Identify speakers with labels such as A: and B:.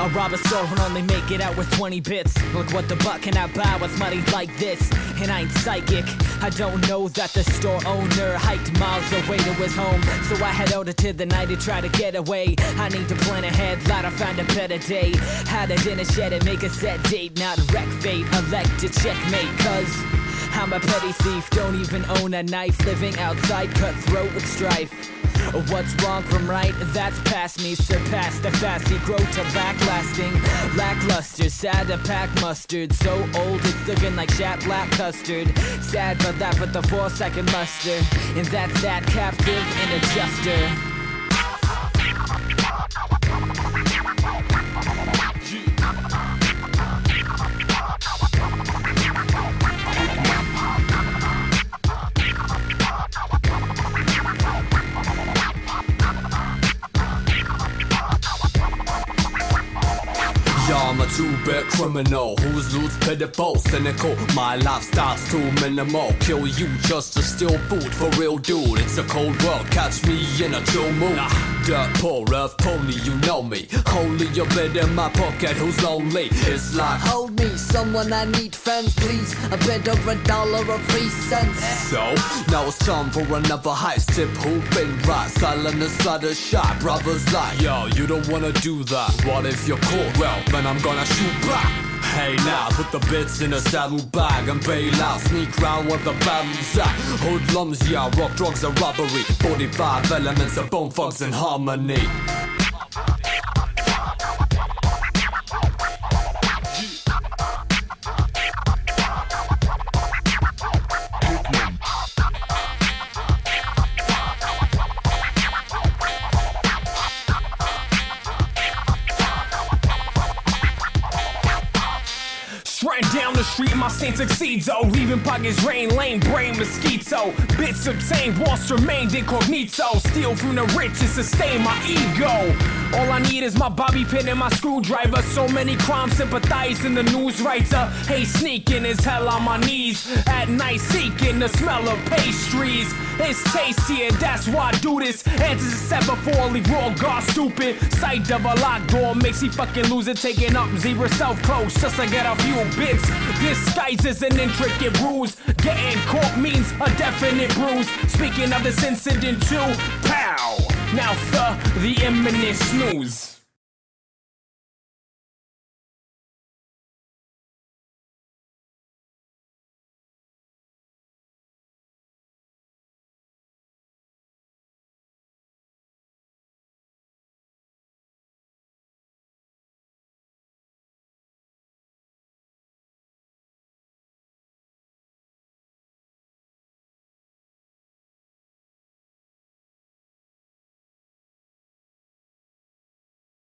A: rob a store and only make it out with 20 bits. Look what the buck can I buy with money like this? And I ain't psychic, I don't know that the store owner hiked miles away to his home. So I head out into the night to try to get away. I need to plan ahead, glad I found a better day. Had a dinner shed and make a set date, not wreck fate, elect to checkmate. Cause I'm a petty thief, don't even own a knife, living outside cutthroat with strife. What's wrong from right? That's past me. Surpass the fast, he grow to backlasting. Lackluster, sad to pack mustard. So old it's looking like shat black custard. Sad but laugh at the force I can muster. And that's that captive and adjuster.
B: I'm a two-bit criminal whose loot's pitiful, cynical. My lifestyle's too minimal. Kill you just to steal food for real, dude. It's a cold world, catch me in a chill mood. Dirt poor, rough pony, you know me. Only a bit in my pocket, who's lonely? It's like,
C: hold me, someone I need, friends, please. A bit of $1 or 3 cents.
B: So, now it's time for another heist. Tip who been right, silent inside a shot. Brothers like, yo, you don't wanna do that. What if you're caught? Well, then I'm gonna shoot back. Hey now, put the bits in a saddlebag and bail out. Sneak round where the battle's at. Hoodlums, yeah, rock, drugs and robbery. 45 elements of bone thugs and harmony.
D: Ran down the street, my saint succeeds, oh. Leaving pockets rain, lane, brain, mosquito. Bits obtained, once remained incognito. Steal from the rich and sustain my ego. All I need is my bobby pin and my screwdriver. So many crimes sympathizing the news writer. Hey, sneaking is hell on my knees. At night seeking the smell of pastries. It's tastier, that's why I do this. Answers are set before I leave raw guard stupid. Sight of a locked door makes me fucking lose it. Taking up zebra self close just to get a few bits. Disguises an intricate ruse. Getting caught means a definite bruise. Speaking of this incident too, pow! Now the imminent snooze.